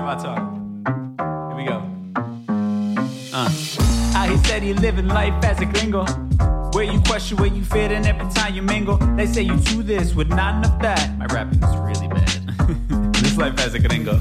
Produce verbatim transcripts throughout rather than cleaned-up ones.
my talk. Here we go. Uh. How he said he living life as a gringo. Where you question where you fit in every time you mingle. They say you do this with not enough that. My rapping is really bad. This life as a gringo.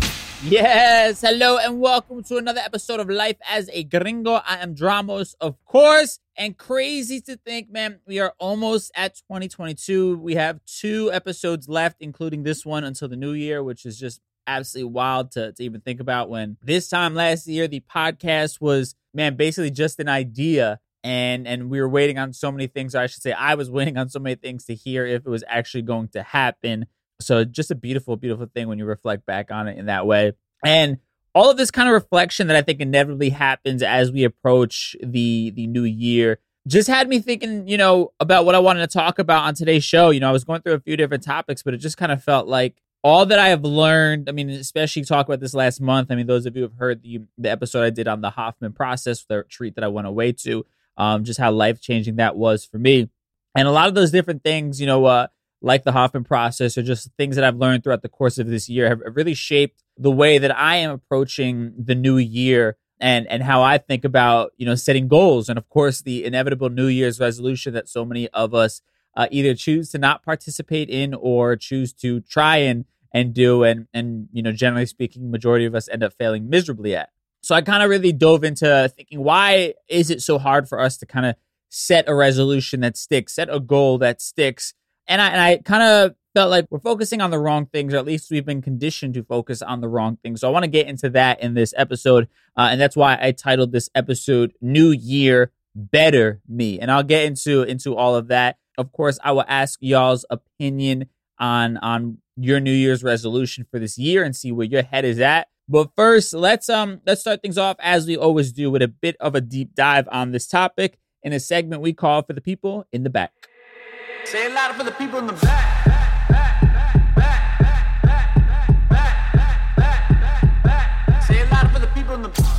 Yes, hello and welcome to another episode of Life as a Gringo. I am Dramos, of course, and crazy to think, man, we are almost at twenty twenty-two. We have two episodes left, including this one until the new year, which is just absolutely wild to, to even think about. When this time last year, the podcast was, man, basically just an idea, and and we were waiting on so many things, or I should say I was waiting on so many things to hear if it was actually going to happen. So just a beautiful, beautiful thing when you reflect back on it in that way. And all of this kind of reflection that I think inevitably happens as we approach the the new year just had me thinking, you know, about what I wanted to talk about on today's show. You know, I was going through a few different topics, but it just kind of felt like all that I have learned, I mean, especially talk about this last month. I mean, those of you who have heard the, the episode I did on the Hoffman process, the retreat that I went away to, um, just how life-changing that was for me. And a lot of those different things, you know, uh, like the Hoffman process, or just things that I've learned throughout the course of this year have really shaped the way that I am approaching the new year and and how I think about, you know, setting goals. And of course, the inevitable New Year's resolution that so many of us uh, either choose to not participate in or choose to try and and do. And, and, you know, generally speaking, majority of us end up failing miserably at. So I kind of really dove into thinking, why is it so hard for us to kind of set a resolution that sticks, set a goal that sticks? And I, and I kind of felt like we're focusing on the wrong things, or at least we've been conditioned to focus on the wrong things. So I want to get into that in this episode. Uh, and that's why I titled this episode New Year, Better Me. And I'll get into, into all of that. Of course, I will ask y'all's opinion on, on your New Year's resolution for this year and see where your head is at. But first, let's um let's start things off as we always do with a bit of a deep dive on this topic in a segment we call For the People in the Back. Say it louder for the people in the back. Back, back, back, back, back, back, back, back, back. Say it louder for the people in the back.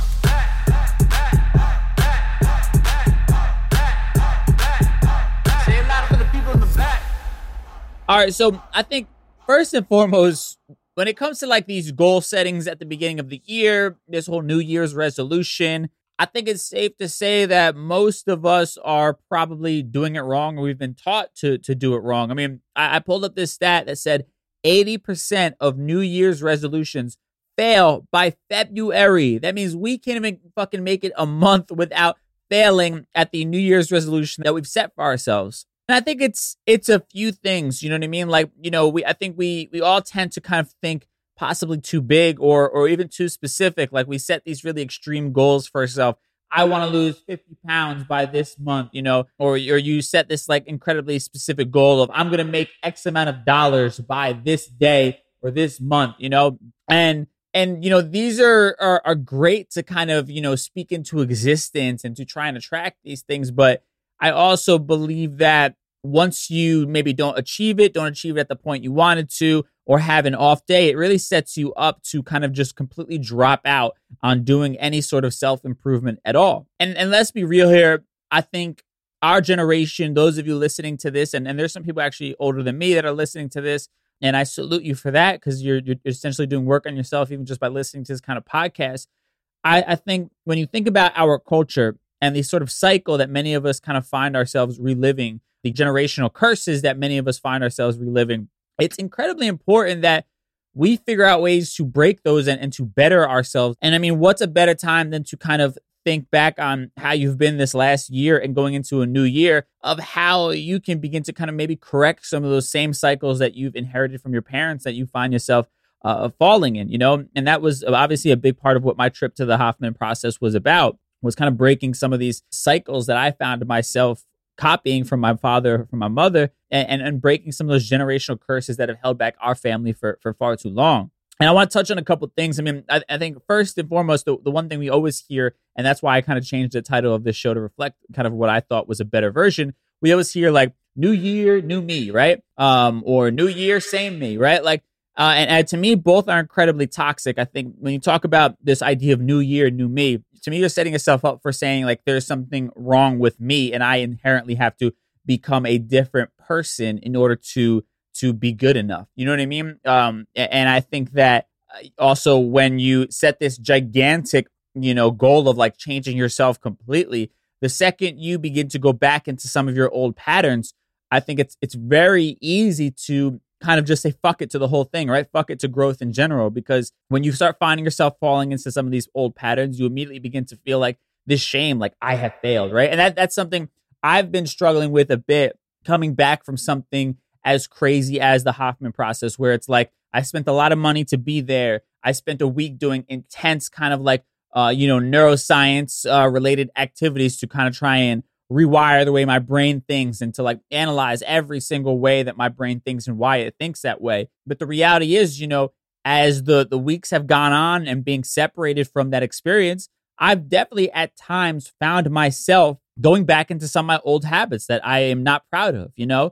Say it louder for the people in the back. All right, so I think first and foremost, when it comes to like these goal settings at the beginning of the year, this whole New Year's resolution, I think it's safe to say that most of us are probably doing it wrong, or we've been taught to to do it wrong. I mean, I, I pulled up this stat that said eighty percent of New Year's resolutions fail by February. That means we can't even fucking make it a month without failing at the New Year's resolution that we've set for ourselves. And I think it's it's a few things, you know what I mean? Like, you know, we I think we we all tend to kind of think possibly too big or or even too specific. Like, we set these really extreme goals for ourselves. I want to lose fifty pounds by this month, you know, or, or you set this like incredibly specific goal of I'm going to make X amount of dollars by this day or this month, you know, and and, you know, these are, are, are great to kind of, you know, speak into existence and to try and attract these things. But I also believe that once you maybe don't achieve it, don't achieve it at the point you wanted to, or have an off day, it really sets you up to kind of just completely drop out on doing any sort of self-improvement at all. And and let's be real here. I think our generation, those of you listening to this, and, and there's some people actually older than me that are listening to this, and I salute you for that, because you're, you're essentially doing work on yourself even just by listening to this kind of podcast. I, I think when you think about our culture and the sort of cycle that many of us kind of find ourselves reliving, the generational curses that many of us find ourselves reliving, it's incredibly important that we figure out ways to break those and, and to better ourselves. And I mean, what's a better time than to kind of think back on how you've been this last year and going into a new year of how you can begin to kind of maybe correct some of those same cycles that you've inherited from your parents that you find yourself uh, falling in, you know? And that was obviously a big part of what my trip to the Hoffman process was about, was kind of breaking some of these cycles that I found myself copying from my father, from my mother, and, and, and breaking some of those generational curses that have held back our family for, for far too long. And I want to touch on a couple of things. I mean, I, I think first and foremost, the, the one thing we always hear, and that's why I kind of changed the title of this show to reflect kind of what I thought was a better version. We always hear like, new year, new me, right? Um, or new year, same me, right? Like, uh, and, and to me, both are incredibly toxic. I think when you talk about this idea of new year, new me, to me, you're setting yourself up for saying like, there's something wrong with me and I inherently have to become a different person in order to to be good enough. You know what I mean? Um, and I think that Also, when you set this gigantic, you know, goal of like changing yourself completely, the second you begin to go back into some of your old patterns, I think it's it's very easy to kind of just say fuck it to the whole thing, right? Fuck it to growth in general, because when you start finding yourself falling into some of these old patterns, you immediately begin to feel like this shame, like I have failed, right? And that that's something I've been struggling with a bit, coming back from something as crazy as the Hoffman process, where it's like I spent a lot of money to be there. I spent a week doing intense kind of like, uh, you know, neuroscience uh, related activities to kind of try and rewire the way my brain thinks and to like analyze every single way that my brain thinks and why it thinks that way. But the reality is, you know, as the, the weeks have gone on and being separated from that experience, I've definitely at times found myself going back into some of my old habits that I am not proud of, you know?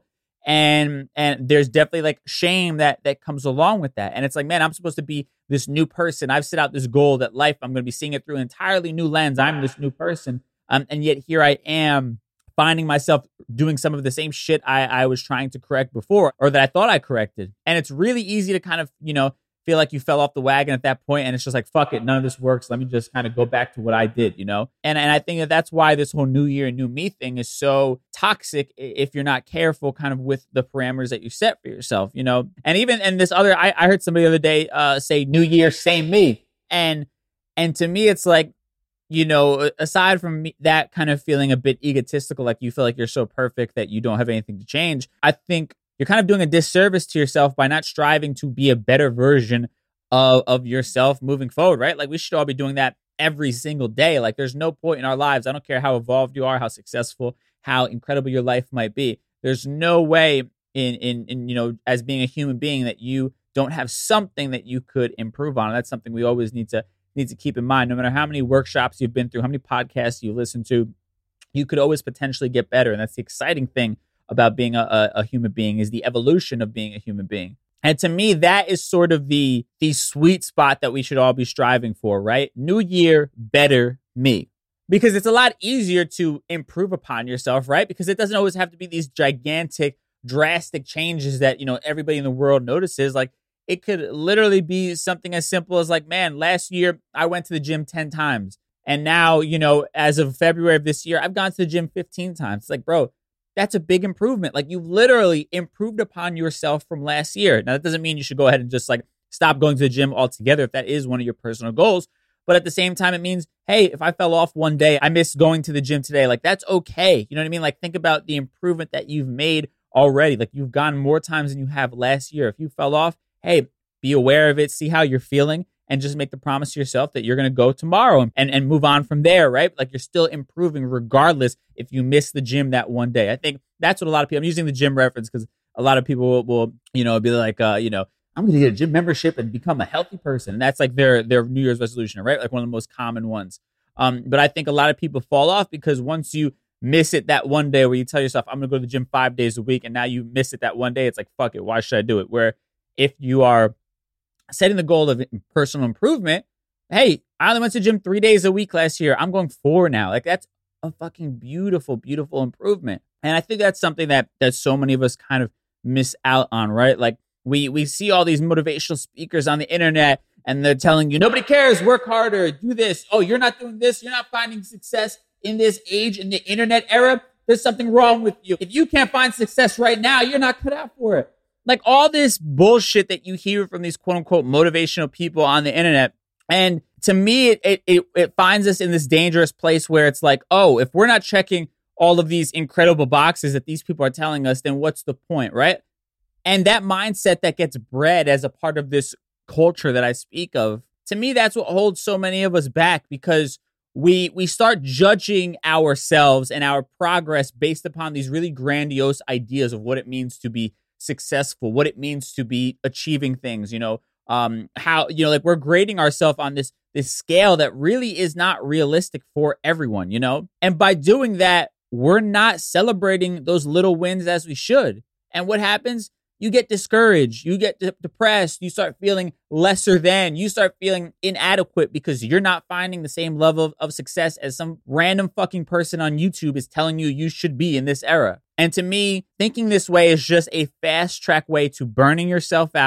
And and there's definitely like shame that that comes along with that. And it's like, man, I'm supposed to be this new person. I've set out this goal that life, I'm going to be seeing it through an entirely new lens. I'm this new person. Um, and yet here I am finding myself doing some of the same shit I, I was trying to correct before, or that I thought I corrected. And it's really easy to kind of, you know, feel like you fell off the wagon at that point, and it's just like, fuck it, none of this works. Let me just kind of go back to what I did, you know? And and I think that that's why this whole new year, new me thing is so toxic if you're not careful kind of with the parameters that you set for yourself, you know? And even, and this other, I, I heard somebody the other day uh, say, new year, same me. And, and to me, it's like, you know, aside from me, that kind of feeling a bit egotistical, like you feel like you're so perfect that you don't have anything to change, I think you're kind of doing a disservice to yourself by not striving to be a better version of, of yourself moving forward, right? Like we should all be doing that every single day. Like there's no point in our lives. I don't care how evolved you are, how successful, how incredible your life might be. There's no way in, in, in, you know, as being a human being that you don't have something that you could improve on. And that's something we always need to need to keep in mind. No matter how many workshops you've been through, how many podcasts you listen to, you could always potentially get better. And that's the exciting thing about being a, a, a human being, is the evolution of being a human being. And to me, that is sort of the, the sweet spot that we should all be striving for, right? New year, better me. Because it's a lot easier to improve upon yourself, right? Because it doesn't always have to be these gigantic, drastic changes that, you know, everybody in the world notices. Like it could literally be something as simple as like, man, last year I went to the gym ten times. And now, you know, as of February of this year, I've gone to the gym fifteen times. It's like, bro, that's a big improvement. Like you've literally improved upon yourself from last year. Now, that doesn't mean you should go ahead and just like stop going to the gym altogether if that is one of your personal goals. But at the same time, it means, hey, if I fell off one day, I missed going to the gym today. Like that's okay. You know what I mean? Like think about the improvement that you've made already. Like you've gone more times than you have last year. If you fell off, hey, be aware of it, see how you're feeling, and just make the promise to yourself that you're going to go tomorrow and, and move on from there, right? Like you're still improving regardless if you miss the gym that one day. I think that's what a lot of people, I'm using the gym reference because a lot of people will, will you know, be like, uh, you know, I'm going to get a gym membership and become a healthy person. And that's like their, their New Year's resolution, right? Like one of the most common ones. Um, but I think a lot of people fall off because once you miss it that one day where you tell yourself, I'm going to go to the gym five days a week, and now you miss it that one day, it's like, fuck it, why should I do it? Where if you are setting the goal of personal improvement, hey, I only went to the gym three days a week last year. I'm going four now. Like that's a fucking beautiful, beautiful improvement. And I think that's something that that so many of us kind of miss out on, right? Like we we see all these motivational speakers on the internet and they're telling you, nobody cares, work harder, do this. Oh, you're not doing this. You're not finding success in this age, in the internet era. There's something wrong with you. If you can't find success right now, you're not cut out for it. Like all this bullshit that you hear from these quote unquote motivational people on the internet. And to me, it, it, it finds us in this dangerous place where it's like, oh, if we're not checking all of these incredible boxes that these people are telling us, then what's the point, right? And that mindset that gets bred as a part of this culture that I speak of, to me, that's what holds so many of us back, because we we start judging ourselves and our progress based upon these really grandiose ideas of what it means to be successful, what it means to be achieving things, you know, um, how, you know, like we're grading ourselves on this, this scale that really is not realistic for everyone, you know? And by doing that, we're not celebrating those little wins as we should. And what happens? You get discouraged, you get de- depressed, you start feeling lesser than, you start feeling inadequate because you're not finding the same level of, of success as some random fucking person on YouTube is telling you you should be in this era. And to me, thinking this way is just a fast track way to burning yourself out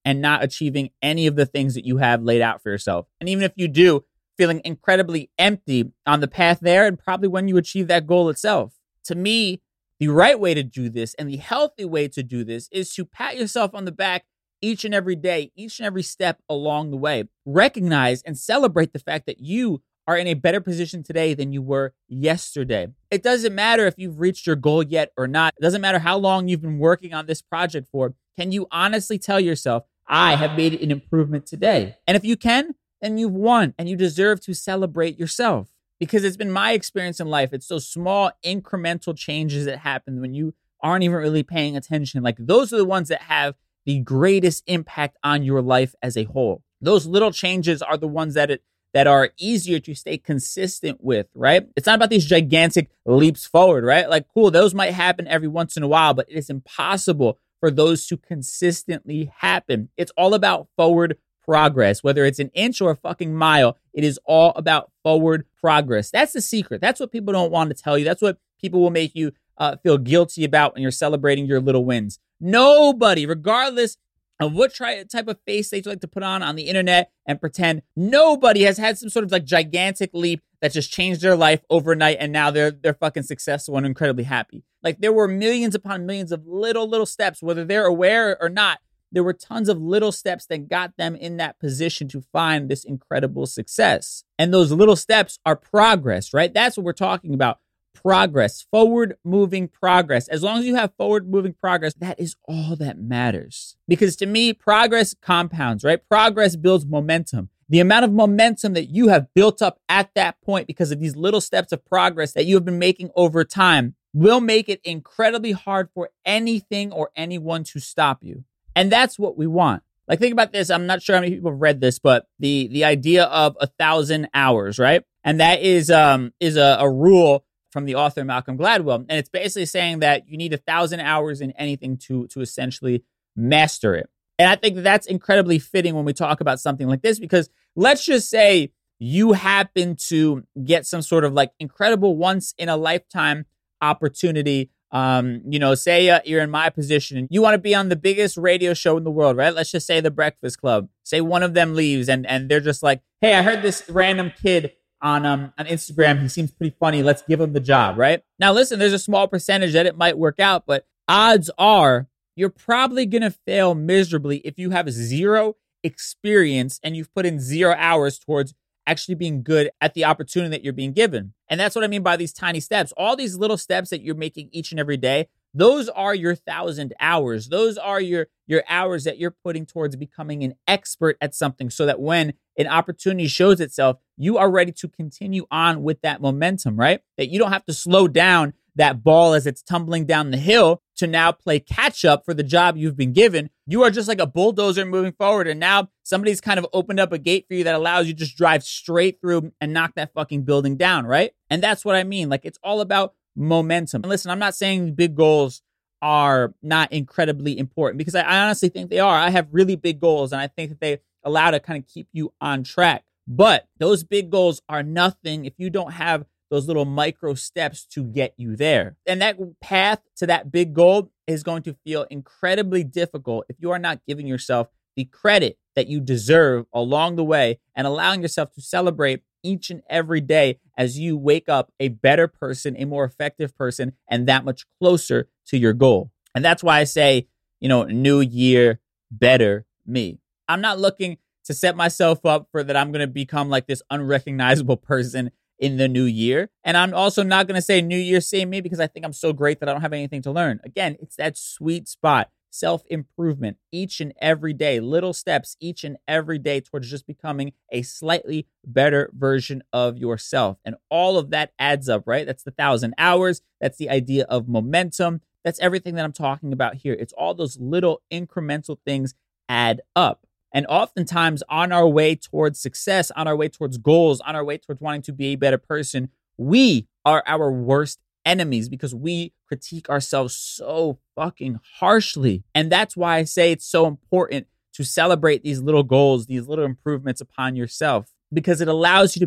and not achieving any of the things that you have laid out for yourself. And even if you do, feeling incredibly empty on the path there and probably when you achieve that goal itself. To me, the right way to do this and the healthy way to do this is to pat yourself on the back each and every day, each and every step along the way. Recognize and celebrate the fact that you are in a better position today than you were yesterday. It doesn't matter if you've reached your goal yet or not. It doesn't matter how long you've been working on this project for. Can you honestly tell yourself, I have made an improvement today? And if you can, then you've won and you deserve to celebrate yourself. Because it's been my experience in life. It's those small incremental changes that happen when you aren't even really paying attention. Like those are the ones that have the greatest impact on your life as a whole. Those little changes are the ones that it that are easier to stay consistent with, right? It's not about these gigantic leaps forward, right? Like, cool, those might happen every once in a while, but it is impossible for those to consistently happen. It's all about forward progress, whether it's an inch or a fucking mile. It is all about forward progress. That's the secret. That's what people don't want to tell you. That's what people will make you uh, feel guilty about when you're celebrating your little wins. Nobody, regardless of what try, type of face they like to put on on the internet and pretend, nobody has had some sort of like gigantic leap that just changed their life overnight and now they're they're fucking successful and incredibly happy. Like there were millions upon millions of little, little steps, whether they're aware or not. There were tons of little steps that got them in that position to find this incredible success. And those little steps are progress, right? That's what we're talking about. Progress, forward moving progress. As long as you have forward moving progress, that is all that matters. Because to me, progress compounds, right? Progress builds momentum. The amount of momentum that you have built up at that point because of these little steps of progress that you have been making over time will make it incredibly hard for anything or anyone to stop you. And that's what we want. Like, think about this. I'm not sure how many people have read this, but the the idea of a thousand hours, right? And that is um is a, a rule from the author Malcolm Gladwell. And it's basically saying that you need a thousand hours in anything to to essentially master it. And I think that that's incredibly fitting when we talk about something like this, because let's just say you happen to get some sort of like incredible once in a lifetime opportunity. Um, you know, say uh, you're in my position and you want to be on the biggest radio show in the world, right? Let's just say The Breakfast Club. Say one of them leaves and and they're just like, hey, I heard this random kid on um on Instagram. He seems pretty funny. Let's give him the job, right? Now, listen, there's a small percentage that it might work out, but odds are you're probably going to fail miserably if you have zero experience and you've put in zero hours towards actually being good at the opportunity that you're being given. And that's what I mean by these tiny steps. All these little steps that you're making each and every day, those are your thousand hours. Those are your, your hours that you're putting towards becoming an expert at something so that when an opportunity shows itself, you are ready to continue on with that momentum, right? That you don't have to slow down that ball as it's tumbling down the hill to now play catch up for the job you've been given. You are just like a bulldozer moving forward. And now somebody's kind of opened up a gate for you that allows you to just drive straight through and knock that fucking building down, right? And that's what I mean. Like, it's all about momentum. And listen, I'm not saying big goals are not incredibly important, because I, I honestly think they are. I have really big goals and I think that they allow to kind of keep you on track. But those big goals are nothing if you don't have those little micro steps to get you there. And that path to that big goal is going to feel incredibly difficult if you are not giving yourself the credit that you deserve along the way and allowing yourself to celebrate each and every day as you wake up a better person, a more effective person, and that much closer to your goal. And that's why I say, you know, new year, better me. I'm not looking to set myself up for that I'm going to become like this unrecognizable person in the new year. And I'm also not going to say New Year, same me, because I think I'm so great that I don't have anything to learn. Again, it's that sweet spot, self-improvement each and every day, little steps each and every day towards just becoming a slightly better version of yourself. And all of that adds up, right? That's the thousand hours. That's the idea of momentum. That's everything that I'm talking about here. It's all those little incremental things add up. And oftentimes on our way towards success, on our way towards goals, on our way towards wanting to be a better person, we are our worst enemies because we critique ourselves so fucking harshly. And that's why I say it's so important to celebrate these little goals, these little improvements upon yourself, because it allows you to be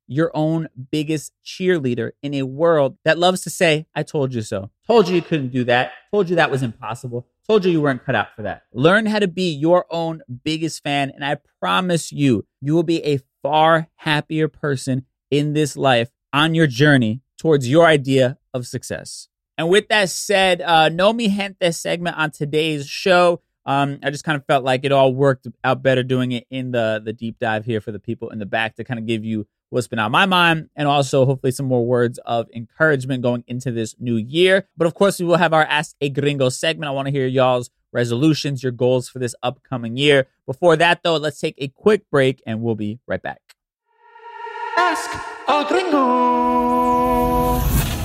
your own biggest cheerleader in a world that loves to say, I told you so. Told you you couldn't do that. Told you that was impossible. Told you you weren't cut out for that. Learn how to be your own biggest fan. And I promise you, you will be a far happier person in this life on your journey towards your idea of success. And with that said, uh, No Mi Gente segment on today's show. Um, I just kind of felt like it all worked out better doing it in the, the deep dive here for the people in the back to kind of give you what's been on my mind, and also hopefully some more words of encouragement going into this new year. But of course, we will have our Ask a Gringo segment. I want to hear y'all's resolutions, your goals for this upcoming year. Before that, though, let's take a quick break, and we'll be right back. Ask a Gringo.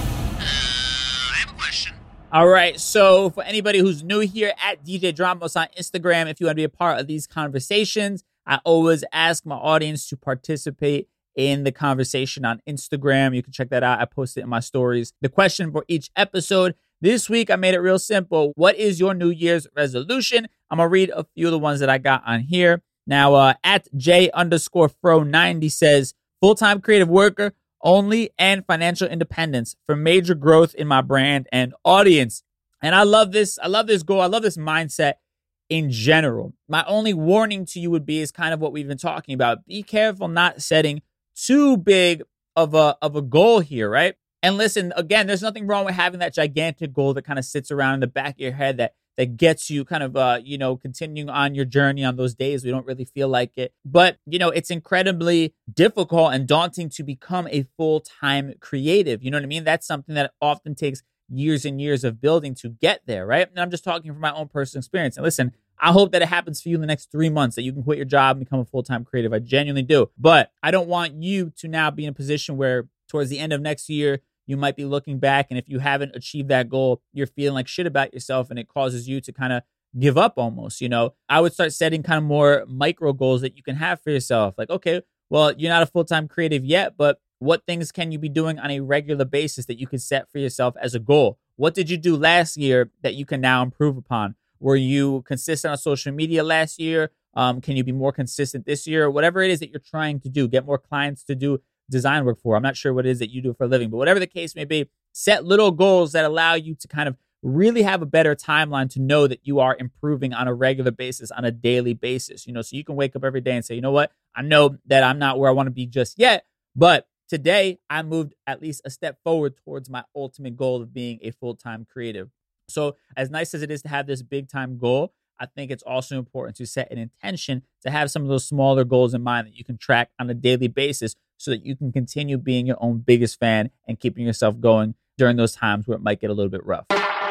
All right, so for anybody who's new here, at D J Dramos on Instagram, if you want to be a part of these conversations, I always ask my audience to participate in the conversation on Instagram. You can check that out. I post it in my stories. The question for each episode this week, I made it real simple. What is your New Year's resolution? I'm going to read a few of the ones that I got on here. Now, uh, at J underscore Fro ninety says, full-time creative worker only and financial independence for major growth in my brand and audience. And I love this. I love this goal. I love this mindset in general. My only warning to you would be is kind of what we've been talking about. Be careful not setting too big of a of a goal here, right? And listen, again, there's nothing wrong with having that gigantic goal that kind of sits around in the back of your head that that gets you kind of, uh, you know, continuing on your journey on those days we don't really feel like it. But, you know, it's incredibly difficult and daunting to become a full-time creative. You know what I mean? That's something that often takes years and years of building to get there, right? And I'm just talking from my own personal experience. And listen, I hope that it happens for you in the next three months, that you can quit your job and become a full-time creative. I genuinely do. But I don't want you to now be in a position where towards the end of next year, you might be looking back, and if you haven't achieved that goal, you're feeling like shit about yourself, and it causes you to kind of give up almost, you know? I would start setting kind of more micro goals that you can have for yourself. Like, okay, well, you're not a full-time creative yet, but what things can you be doing on a regular basis that you could set for yourself as a goal? What did you do last year that you can now improve upon? Were you consistent on social media last year? Um, can you be more consistent this year? Whatever it is that you're trying to do, get more clients to do design work for. I'm not sure what it is that you do for a living, but whatever the case may be, set little goals that allow you to kind of really have a better timeline to know that you are improving on a regular basis, on a daily basis, you know, so you can wake up every day and say, you know what, I know that I'm not where I want to be just yet, but today I moved at least a step forward towards my ultimate goal of being a full-time creative. So as nice as it is to have this big time goal, I think it's also important to set an intention to have some of those smaller goals in mind that you can track on a daily basis so that you can continue being your own biggest fan and keeping yourself going during those times where it might get a little bit rough.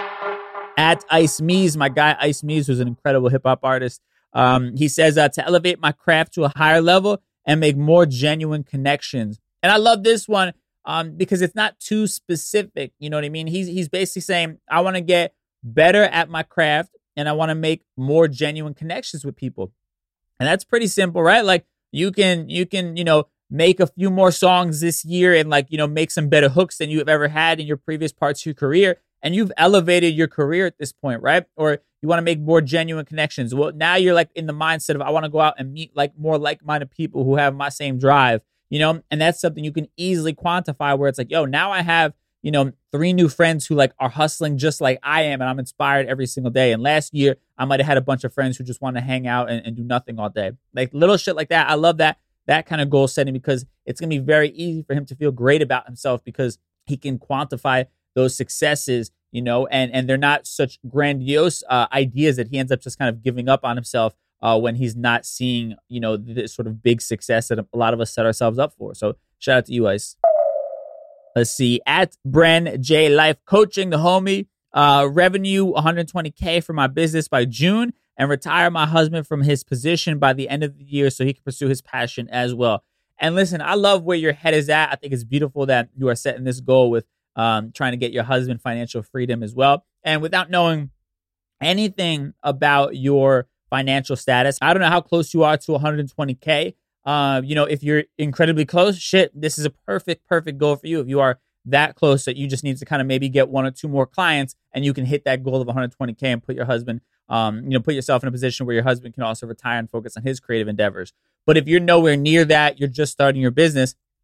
At Ice Mees, my guy Ice Mees, who's an incredible hip hop artist, um, he says, uh, to elevate my craft to a higher level and make more genuine connections. And I love this one um, because it's not too specific. You know what I mean? He's, he's basically saying, I want to get better at my craft and I want to make more genuine connections with people. And that's pretty simple, right? Like you can, you can, you know, make a few more songs this year and like, you know, make some better hooks than you've ever had in your previous parts of your career. And you've elevated your career at this point, right? Or you want to make more genuine connections. Well, now you're like in the mindset of, I want to go out and meet like more like-minded people who have my same drive, you know? And that's something you can easily quantify where it's like, yo, now I have, you know, three new friends who like are hustling just like I am. And I'm inspired every single day. And last year I might've had a bunch of friends who just want to hang out and, and do nothing all day. Like little shit like that. I love that. That kind of goal setting because it's going to be very easy for him to feel great about himself because he can quantify those successes, you know, and, and they're not such grandiose uh, ideas that he ends up just kind of giving up on himself uh, when he's not seeing, you know, this sort of big success that a lot of us set ourselves up for. So shout out to you, Ice. Let's see. At Bren J Life Coaching, the homie, uh, revenue one hundred twenty K for my business by June. And retire my husband from his position by the end of the year so he can pursue his passion as well. And listen, I love where your head is at. I think it's beautiful that you are setting this goal with um, trying to get your husband financial freedom as well. And without knowing anything about your financial status, I don't know how close you are to one hundred twenty K. Uh, you know, if you're incredibly close, shit, this is a perfect, perfect goal for you. If you are that close that you just need to kind of maybe get one or two more clients and you can hit that goal of one hundred twenty K and put your husband Um, you know, put yourself in a position where your husband can also retire and focus on his creative endeavors. But if you're nowhere near that, you're just starting your business,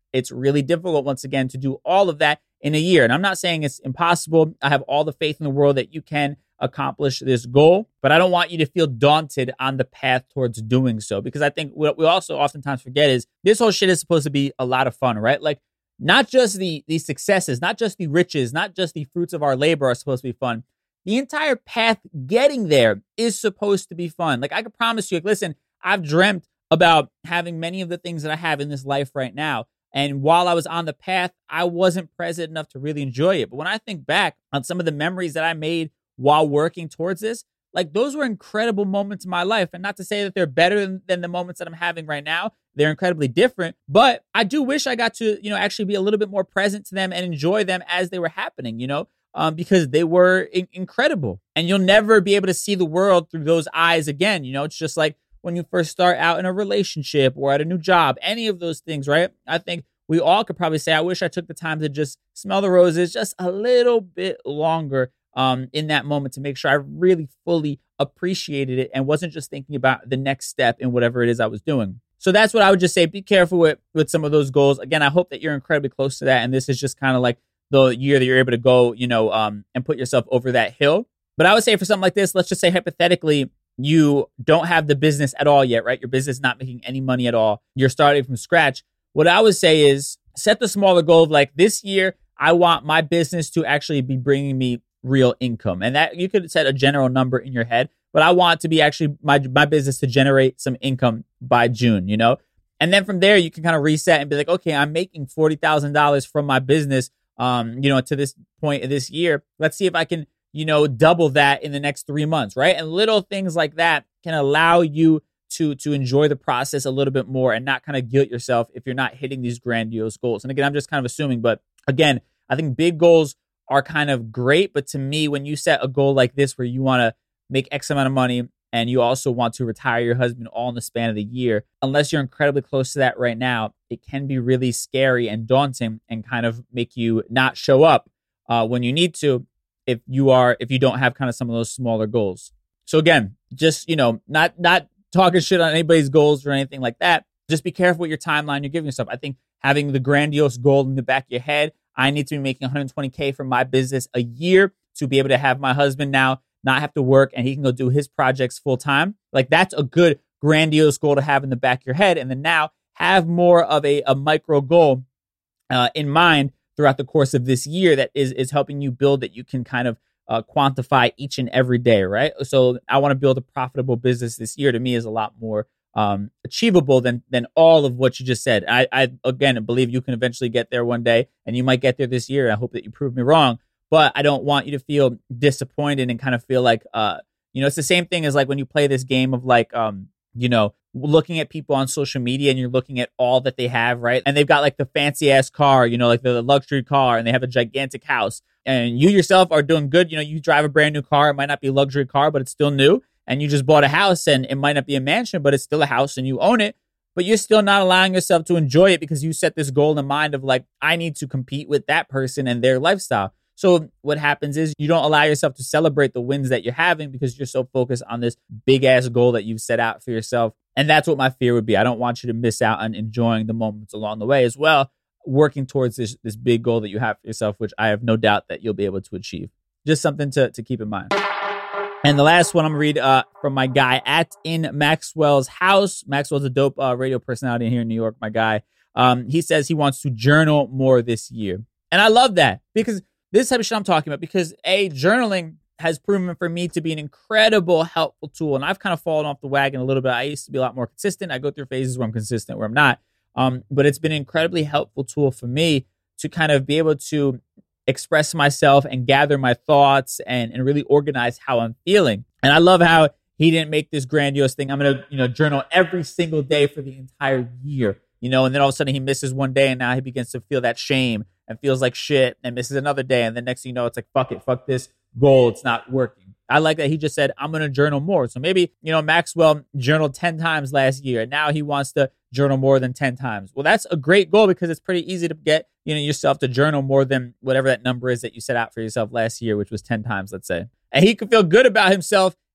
it's really difficult, once again, to do all of that in a year. And I'm not saying it's impossible. I have all the faith in the world that you can accomplish this goal, but I don't want you to feel daunted on the path towards doing so, because I think what we also oftentimes forget is this whole shit is supposed to be a lot of fun, right? Like, not just the, the successes, not just the riches, not just the fruits of our labor are supposed to be fun. The entire path getting there is supposed to be fun. Like, I can promise you, like, listen, I've dreamt about having many of the things that I have in this life right now. And while I was on the path, I wasn't present enough to really enjoy it. But when I think back on some of the memories that I made while working towards this, like, those were incredible moments in my life. And not to say that they're better than, than the moments that I'm having right now. They're incredibly different. But I do wish I got to, you know, actually be a little bit more present to them and enjoy them as they were happening, you know, um, because they were in- incredible. And you'll never be able to see the world through those eyes again. You know, it's just like when you first start out in a relationship or at a new job, any of those things, right? I think we all could probably say, I wish I took the time to just smell the roses just a little bit longer um, in that moment to make sure I really fully appreciated it and wasn't just thinking about the next step in whatever it is I was doing. So that's what I would just say. Be careful with, with some of those goals. Again, I hope that you're incredibly close to that. And this is just kind of like the year that you're able to go, you know, um, and put yourself over that hill. But I would say for something like this, let's just say hypothetically, you don't have the business at all yet, right? Your business is not making any money at all. You're starting from scratch. What I would say is set the smaller goal of like, this year, I want my business to actually be bringing me real income. And that you could set a general number in your head, but I want to be actually my, my business to generate some income by June, you know? And then from there, you can kind of reset and be like, okay, I'm making forty thousand dollars from my business, um, you know, to this point of this year. Let's see if I can, you know, double that in the next three months, right? And little things like that can allow you to to enjoy the process a little bit more and not kind of guilt yourself if you're not hitting these grandiose goals. And again, I'm just kind of assuming, but again, I think big goals are kind of great. But to me, when you set a goal like this, where you want to make X amount of money and you also want to retire your husband all in the span of the year, unless you're incredibly close to that right now, it can be really scary and daunting and kind of make you not show up uh, when you need to if you are, if you don't have kind of some of those smaller goals. So again, just, you know, not, not talking shit on anybody's goals or anything like that. Just be careful with your timeline you're giving yourself. I think having the grandiose goal in the back of your head, I need to be making one hundred twenty K from my business a year to be able to have my husband now not have to work and he can go do his projects full time. Like, that's a good grandiose goal to have in the back of your head. And then now have more of a, a micro goal uh, in mind throughout the course of this year that is, is helping you build that you can kind of uh, quantify each and every day, right? So I want to build a profitable business this year, to me, is a lot more um, achievable than than all of what you just said. I, I, again, believe you can eventually get there one day, and you might get there this year. I hope that you prove me wrong, but I don't want you to feel disappointed and kind of feel like, uh, you know, it's the same thing as like when you play this game of like, um, you know, looking at people on social media and you're looking at all that they have, right? And they've got like the fancy ass car, you know, like the luxury car, and they have a gigantic house. And you yourself are doing good. You know, you drive a brand new car. It might not be a luxury car, but it's still new. And you just bought a house, and it might not be a mansion, but it's still a house and you own it. But you're still not allowing yourself to enjoy it because you set this goal in mind of like, I need to compete with that person and their lifestyle. So what happens is you don't allow yourself to celebrate the wins that you're having because you're so focused on this big ass goal that you've set out for yourself. And that's what my fear would be. I don't want you to miss out on enjoying the moments along the way as well, working towards this, this big goal that you have for yourself, which I have no doubt that you'll be able to achieve. Just something to, to keep in mind. And the last one I'm going to read uh, from my guy at In Maxwell's House. Maxwell's a dope uh, radio personality here in New York, my guy. Um, he says he wants to journal more this year. And I love that because this type of shit I'm talking about, because A, journaling has proven for me to be an incredible, helpful tool. And I've kind of fallen off the wagon a little bit. I used to be a lot more consistent. I go through phases where I'm consistent, where I'm not. Um, but it's been an incredibly helpful tool for me to kind of be able to express myself and gather my thoughts and, and really organize how I'm feeling. And I love how he didn't make this grandiose thing. I'm going to, you know, journal every single day for the entire year, you know, and then all of a sudden he misses one day and now he begins to feel that shame and feels like shit and misses another day. And then next thing you know, it's like, fuck it, fuck this goal. It's not working. I like that he just said, I'm going to journal more. So maybe, you know, Maxwell journaled ten times last year and now he wants to journal more than ten times. Well, that's a great goal because it's pretty easy to get, you know, yourself to journal more than whatever that number is that you set out for yourself last year, which was ten times, let's say. And he could feel good about himself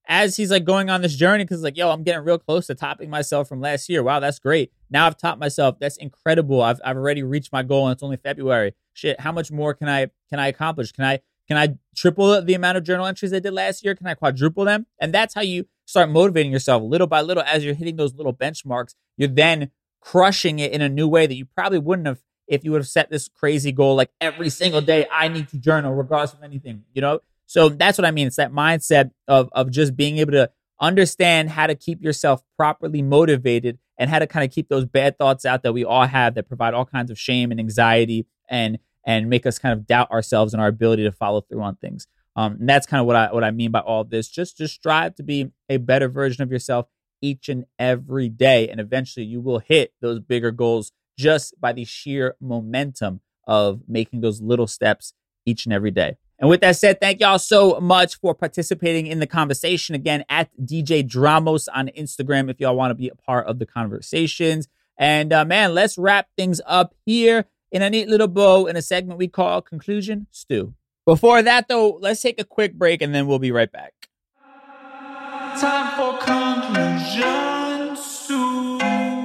as he's like going on this journey, because like, yo, I'm getting real close to topping myself from last year. Wow, that's great. Now I've topped myself. That's incredible. I've I've already reached my goal and it's only February. Shit, how much more can I can I accomplish? Can I can I triple the amount of journal entries I did last year? Can I quadruple them? And that's how you start motivating yourself little by little as you're hitting those little benchmarks. You're then crushing it in a new way that you probably wouldn't have if you would have set this crazy goal like every single day, I need to journal regardless of anything, you know? So that's what I mean. It's that mindset of, of just being able to understand how to keep yourself properly motivated and how to kind of keep those bad thoughts out that we all have that provide all kinds of shame and anxiety and and make us kind of doubt ourselves and our ability to follow through on things. Um, and that's kind of what I what I mean by all of this. Just just strive to be a better version of yourself each and every day. And eventually you will hit those bigger goals just by the sheer momentum of making those little steps each and every day. And with that said, thank y'all so much for participating in the conversation. Again, at D J Dramos on Instagram if y'all want to be a part of the conversations. And uh, man, let's wrap things up here in a neat little bow in a segment we call Conclusion Stew. Before that, though, let's take a quick break and then we'll be right back. Time for Conclusion Stew.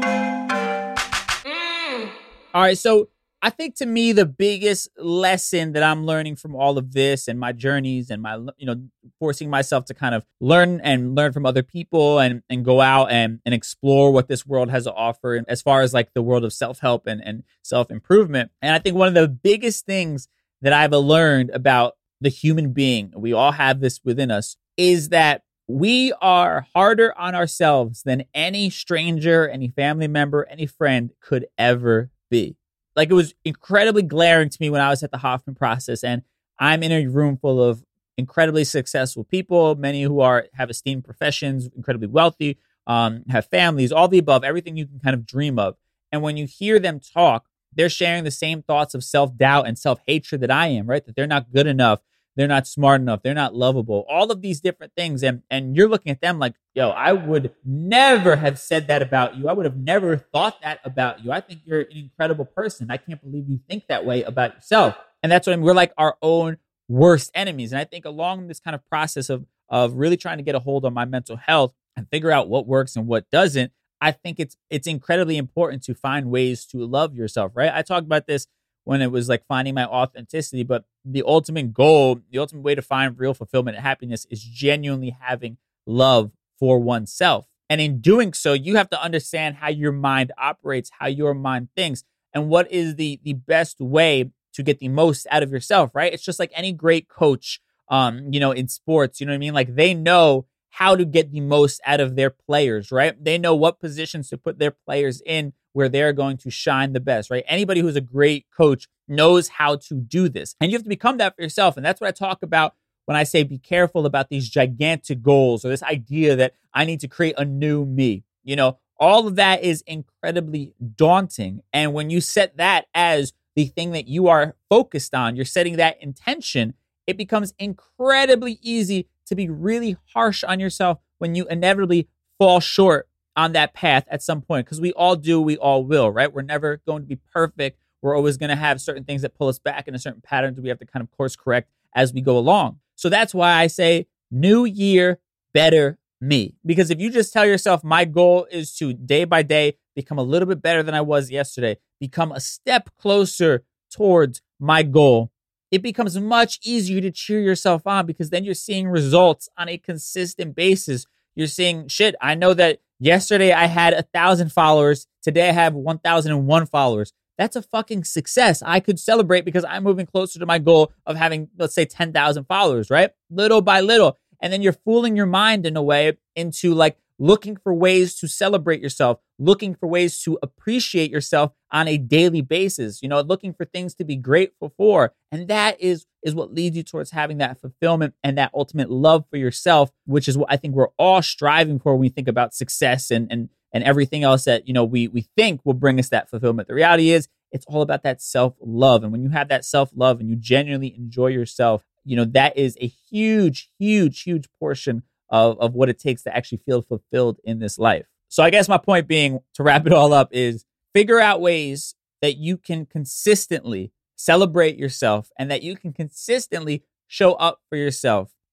Mm. All right, so I think to me, the biggest lesson that I'm learning from all of this and my journeys and my, you know, forcing myself to kind of learn and learn from other people and, and go out and, and explore what this world has to offer as far as like the world of self-help and, and self-improvement. And I think one of the biggest things that I've learned about the human being, we all have this within us, is that we are harder on ourselves than any stranger, any family member, any friend could ever be. Like, it was incredibly glaring to me when I was at the Hoffman process, and I'm in a room full of incredibly successful people, many who are have esteemed professions, incredibly wealthy, um, have families, all the above, everything you can kind of dream of. And when you hear them talk, they're sharing the same thoughts of self-doubt and self-hatred that I am, right? That they're not good enough, they're not smart enough, they're not lovable, all of these different things. And, and you're looking at them like, yo, I would never have said that about you. I would have never thought that about you. I think you're an incredible person. I can't believe you think that way about yourself. And that's what I mean. We're like our own worst enemies. And I think along this kind of process of, of really trying to get a hold on my mental health and figure out what works and what doesn't, I think it's it's incredibly important to find ways to love yourself, right? I talked about this when it was like finding my authenticity, but the ultimate goal, the ultimate way to find real fulfillment and happiness is genuinely having love for oneself. And in doing so, you have to understand how your mind operates, how your mind thinks, and what is the the best way to get the most out of yourself, right? It's just like any great coach, um, you know, in sports, you know what I mean? Like, they know how to get the most out of their players, right? They know what positions to put their players in where they're going to shine the best, right? Anybody who's a great coach knows how to do this. And you have to become that for yourself. And that's what I talk about when I say be careful about these gigantic goals or this idea that I need to create a new me. You know, all of that is incredibly daunting. And when you set that as the thing that you are focused on, you're setting that intention, it becomes incredibly easy to be really harsh on yourself when you inevitably fall short on that path at some point. Because we all do, we all will, right? We're never going to be perfect. We're always going to have certain things that pull us back into certain patterns that we have to kind of course correct as we go along. So that's why I say new year, better me. Because if you just tell yourself my goal is to day by day become a little bit better than I was yesterday, become a step closer towards my goal, it becomes much easier to cheer yourself on because then you're seeing results on a consistent basis. You're seeing, shit, I know that yesterday I had a thousand followers. Today I have one thousand one followers. That's a fucking success. I could celebrate because I'm moving closer to my goal of having, let's say, ten thousand followers, right? Little by little. And then you're fooling your mind in a way into like looking for ways to celebrate yourself, looking for ways to appreciate yourself on a daily basis, you know, looking for things to be grateful for. And that is, is what leads you towards having that fulfillment and that ultimate love for yourself, which is what I think we're all striving for when we think about success and, and, and everything else that, you know, we, we think will bring us that fulfillment. The reality is it's all about that self-love. And when you have that self-love and you genuinely enjoy yourself, you know, that is a huge, huge, huge portion of, of what it takes to actually feel fulfilled in this life. So I guess my point being, to wrap it all up, is figure out ways that you can consistently celebrate yourself and that you can consistently show up for yourself.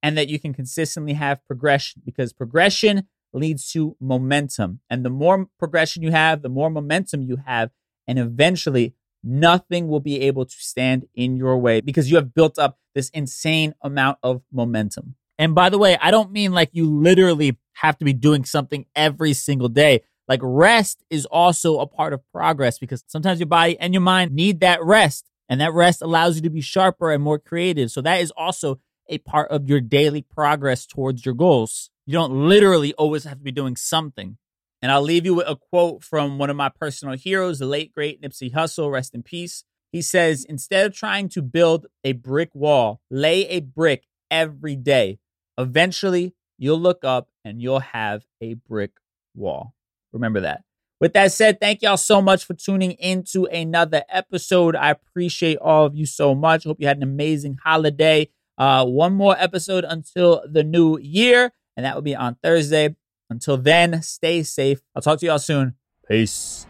and that you can consistently have progression, because progression leads to momentum. And the more progression you have, the more momentum you have, and eventually nothing will be able to stand in your way because you have built up this insane amount of momentum. And by the way, I don't mean like you literally have to be doing something every single day. Like rest is also a part of progress because sometimes your body and your mind need that rest, and that rest allows you to be sharper and more creative. So that is also a part of your daily progress towards your goals. You don't literally always have to be doing something. And I'll leave you with a quote from one of my personal heroes, the late, great Nipsey Hussle, rest in peace. He says, instead of trying to build a brick wall, lay a brick every day. Eventually, you'll look up and you'll have a brick wall. Remember that. With that said, thank y'all so much for tuning into another episode. I appreciate all of you so much. Hope you had an amazing holiday. Uh, one more episode until the new year, and that will be on Thursday. Until then, stay safe. I'll talk to y'all soon. Peace.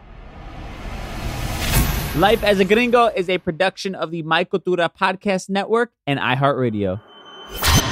Life as a Gringo is a production of the My Cultura Podcast Network and iHeartRadio.